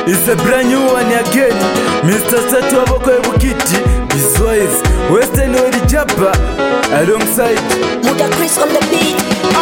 It's a brand new one again. Mr. Satu Aboko Ebukiti, Biswise, Western Odi Japa, alongside Muda Chris on the beat.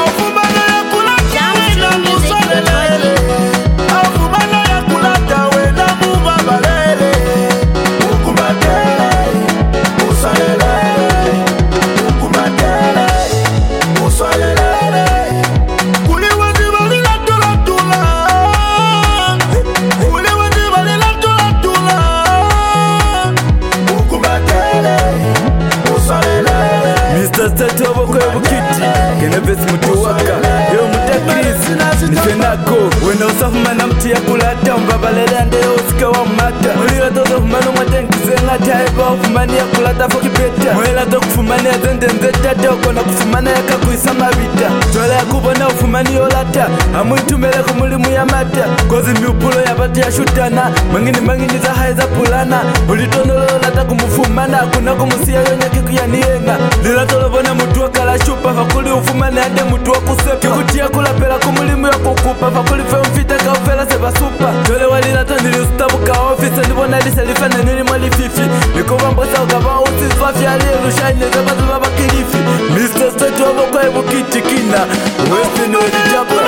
Satu Aboko Ebukiti, Kenebesi Mutuwaka, Yo Mutakris, Nisenako, Wena usafumana mti ya kulata, Mbabalele nde usika wa mata, Mulila tozo fumano mwatenki zenga taiba, Ufumani ya kulata foki beta, Mwela to kufumani ya zende nzeta, Okona kufumana ya kakuisama vita, Twala ya kubona ufumani yolata, Amu itumele kumulimu ya mata, Kozi miupulo ya bati ya shutana, Mangini za haiza pulana, Ulitonolo lata kumufumana, Kuna kumusia yonye kiku ya nienga, Lila tolo bona mutuwa kala shupa, Fakuli ufumane ade mutuwa kusepa, Kikutia kula pela kumulimu ya kukupa, Fakuli fe mfita ka ufela seba supa, Jole walilata niliustabu ka office, Ndibona lisa lifana nili mwali fifi, Niko bambosa ukaba usi swafi aliye zeba zubaba kilifi. Mr. Satu Aboko Ebukiti kina Western Odi Japa.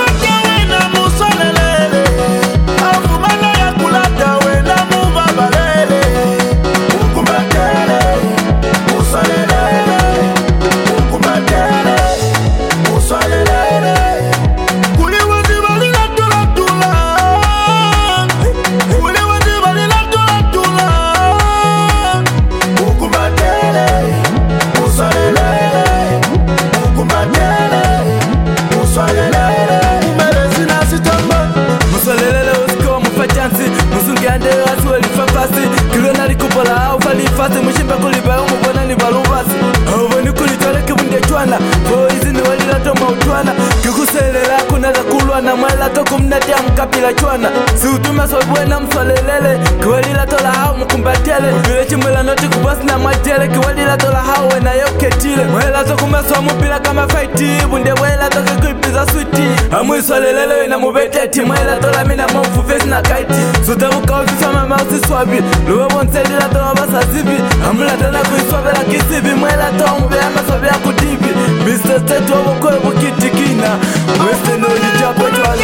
Fasi mushimbe kuliba umubona ni balubasi Awani kulitole kibunde chwana Boizi ni walila toma utwana Kikuselela kunaza kulwana Mwela toku mnatia mkapila chwana Si utume sobuena msolelele Kiwalila tola hao mkumbatele Mbilechi mwela noti kubasi na majele Kiwalila tola hao wena yoke chile Mwela toku meswa mupila kama fighti Bunde mwela toke kuipiza switi Amu isolelele wena mubeteti Mwela tola mina maufu fesi na kaiti Sutabuka ofisa mama usiswabi Luwe bonselila tola basa zibi Amula tana kuiswabela kisibi Mwela tola mbea masobe ya kutibi Mr. Satu Aboko Ebukiti kina Western Odi Japa chwale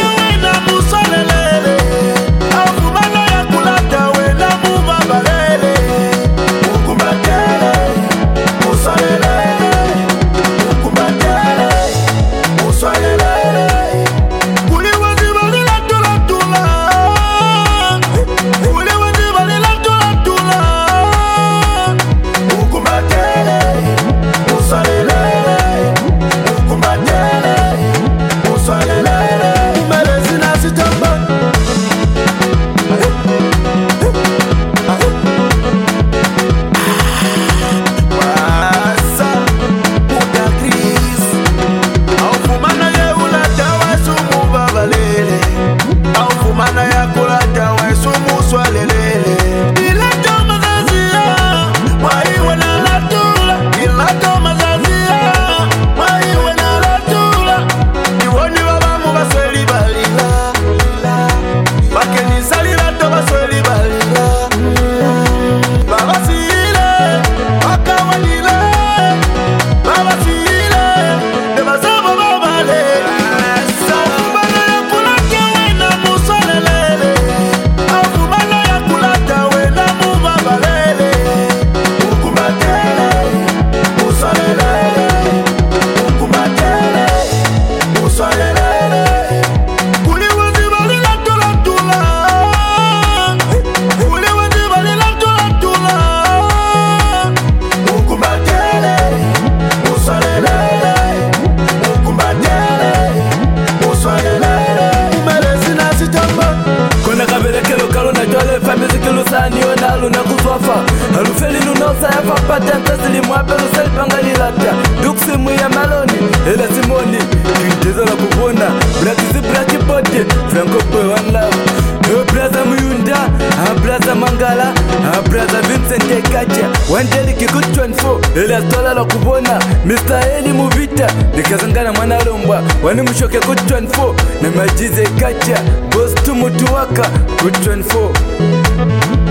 Alufeli lunosa ya fapata Ntasili mwapelu seli pangalilata Duksimu ya maloni Ela Simoni Kintezo la kubona Blakizi blaki bote Franco boy one love Braza Muyunda Braza Mangala Braza Vincent Ekacha wandeliki ku 24 ila tola la kubona Mr. Eli muvita likazangana mwana lombwa wani mushoke ku 24 na majize kacha boss tumutuwaka ku 24